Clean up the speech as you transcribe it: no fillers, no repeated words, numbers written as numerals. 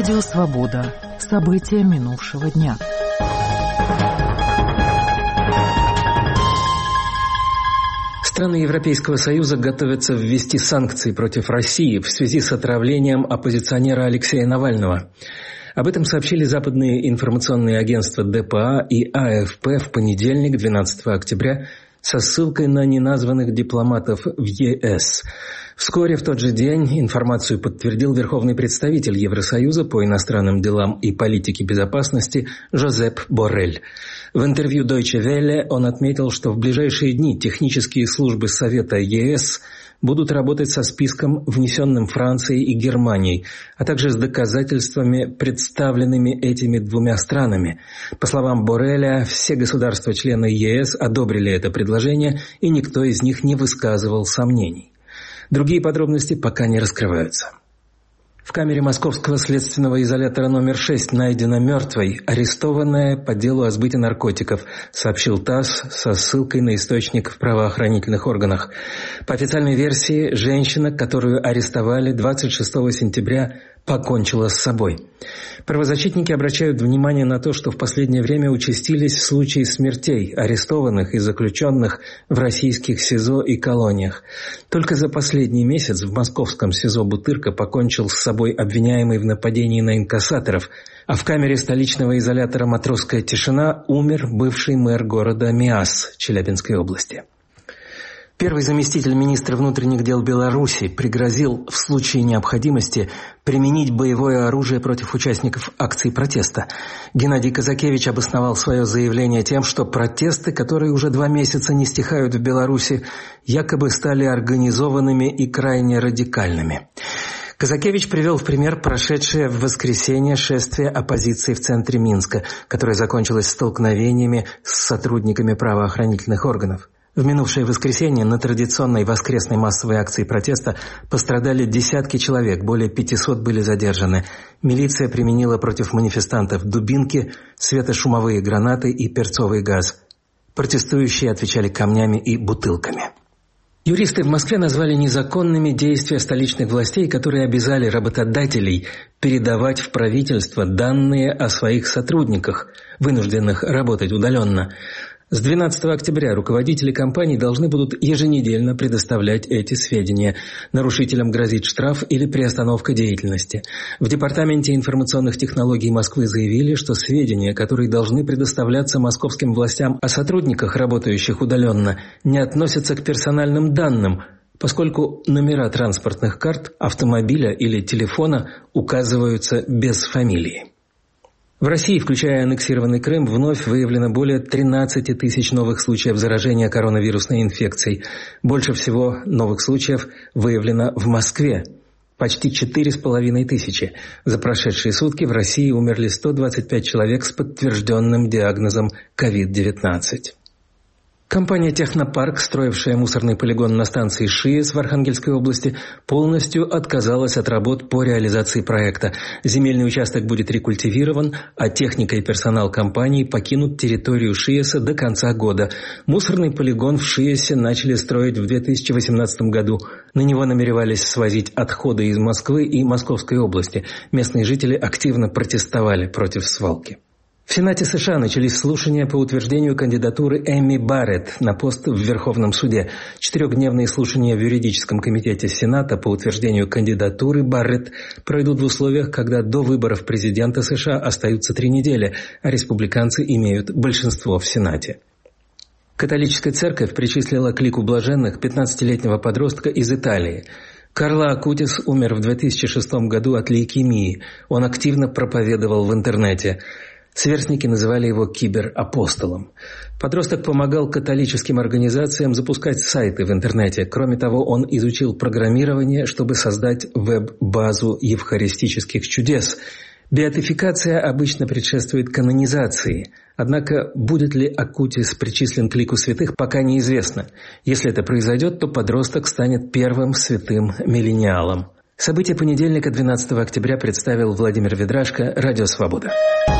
Радио «Свобода». События минувшего дня. Страны Европейского Союза готовятся ввести санкции против России в связи с отравлением оппозиционера Алексея Навального. Об этом сообщили западные информационные агентства ДПА и АФП в понедельник, 12 октября, со ссылкой на неназванных дипломатов в ЕС. Вскоре в тот же день информацию подтвердил верховный представитель Евросоюза по иностранным делам и политике безопасности Жозеп Боррель. В интервью Deutsche Welle он отметил, что в ближайшие дни технические службы Совета ЕС будут работать со списком, внесенным Францией и Германией, а также с доказательствами, представленными этими двумя странами. По словам Борреля, все государства-члены ЕС одобрили это предложение, и никто из них не высказывал сомнений. Другие подробности пока не раскрываются. В камере московского следственного изолятора номер 6 найдена мертвой, арестованная по делу о сбыте наркотиков, сообщил ТАСС со ссылкой на источник в правоохранительных органах. По официальной версии, женщина, которую арестовали 26 сентября, покончила с собой. Правозащитники обращают внимание на то, что в последнее время участились случаи смертей арестованных и заключенных в российских СИЗО и колониях. Только за последний месяц в московском СИЗО Бутырка покончил с собой обвиняемый в нападении на инкассаторов, а в камере столичного изолятора «Матросская тишина» умер бывший мэр города Миас Челябинской области. Первый заместитель министра внутренних дел Беларуси пригрозил в случае необходимости применить боевое оружие против участников акций протеста. Геннадий Казакевич обосновал свое заявление тем, что протесты, которые уже 2 месяца не стихают в Беларуси, якобы стали организованными и крайне радикальными. Казакевич привел в пример прошедшее в воскресенье шествие оппозиции в центре Минска, которое закончилось столкновениями с сотрудниками правоохранительных органов. В минувшее воскресенье на традиционной воскресной массовой акции протеста пострадали десятки человек, более 500 были задержаны. Милиция применила против манифестантов дубинки, светошумовые гранаты и перцовый газ. Протестующие отвечали камнями и бутылками. Юристы в Москве назвали незаконными действия столичных властей, которые обязали работодателей передавать в правительство данные о своих сотрудниках, вынужденных работать удаленно. С 12 октября руководители компаний должны будут еженедельно предоставлять эти сведения. Нарушителям грозит штраф или приостановка деятельности. В Департаменте информационных технологий Москвы заявили, что сведения, которые должны предоставляться московским властям о сотрудниках, работающих удаленно, не относятся к персональным данным, поскольку номера транспортных карт, автомобиля или телефона указываются без фамилии. В России, включая аннексированный Крым, вновь выявлено более 13 тысяч новых случаев заражения коронавирусной инфекцией. Больше всего новых случаев выявлено в Москве – почти 4,5 тысячи. За прошедшие сутки в России умерли 125 человек с подтвержденным диагнозом COVID-19. Компания «Технопарк», строившая мусорный полигон на станции ШИЭС в Архангельской области, полностью отказалась от работ по реализации проекта. Земельный участок будет рекультивирован, а техника и персонал компании покинут территорию ШИЭСа до конца года. Мусорный полигон в ШИЭСе начали строить в 2018 году. На него намеревались свозить отходы из Москвы и Московской области. Местные жители активно протестовали против свалки. В Сенате США начались слушания по утверждению кандидатуры Эми Барретт на пост в Верховном суде. 4-дневные слушания в юридическом комитете Сената по утверждению кандидатуры Барретт пройдут в условиях, когда до выборов президента США остаются 3 недели, а республиканцы имеют большинство в Сенате. Католическая церковь причислила к лику блаженных 15-летнего подростка из Италии. Карло Акутис умер в 2006 году от лейкемии. Он активно проповедовал в интернете. Сверстники называли его киберапостолом. Подросток помогал католическим организациям запускать сайты в интернете. Кроме того, он изучил программирование, чтобы создать веб-базу евхаристических чудес. Беатификация обычно предшествует канонизации. Однако, будет ли Акутис причислен к лику святых, пока неизвестно. Если это произойдет, то подросток станет первым святым миллениалом. События понедельника, 12 октября, представил Владимир Ведрашко, Радио «Свобода».